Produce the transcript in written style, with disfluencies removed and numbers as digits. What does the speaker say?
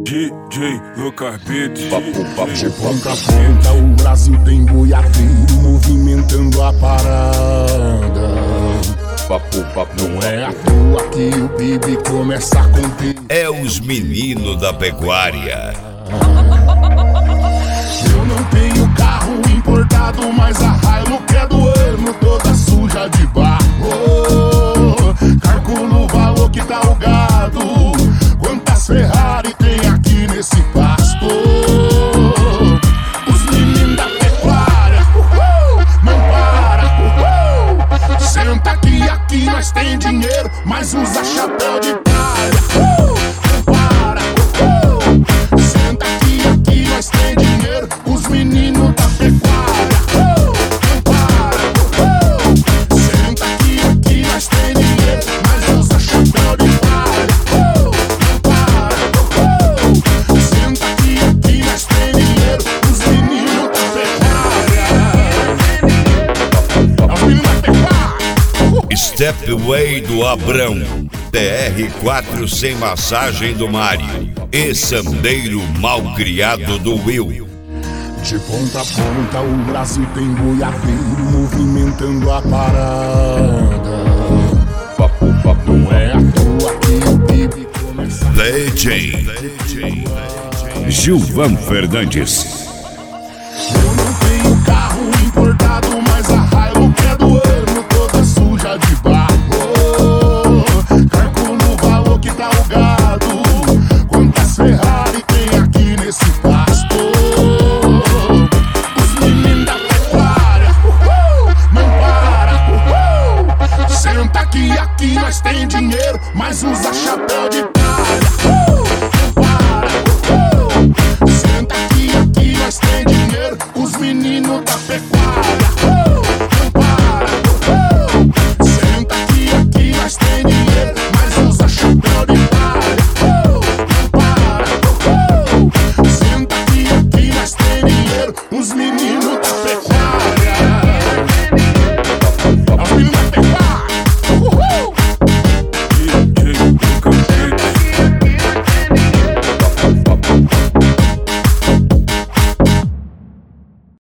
DJ Lucas Beats. De ponta a ponta o Brasil tem boiadeiro movimentando a parada. Não é à toa que o Bibi começa a conter. É os meninos da pecuária. Eu não tenho carro importado, mas a Hilux é do ano, toda suja de barro. Calculo o valor que tá o gado, quantas Ferrari tem aqui nesse pasto. Os meninos da pecuária, não para, senta aqui nós tem dinheiro, mas usa chapéu de palha. Não para, senta aqui nós tem dinheiro, os meninos da pecuária. Não para, senta aqui nós tem dinheiro, mas usa chapéu de palha. Não para, senta aqui nós tem dinheiro, os meninos da pecuária. É os meninos da pecuária. Stepway do Abrão, TR4 sem massagem do Mário e Sandeiro malcriado do Will. De ponta a ponta o Brasil tem boiadeiro movimentando a parada. Não é à toa que o Bibi começa. DJ Gilvan Fernandes. Eu não tenho carro importado, mas a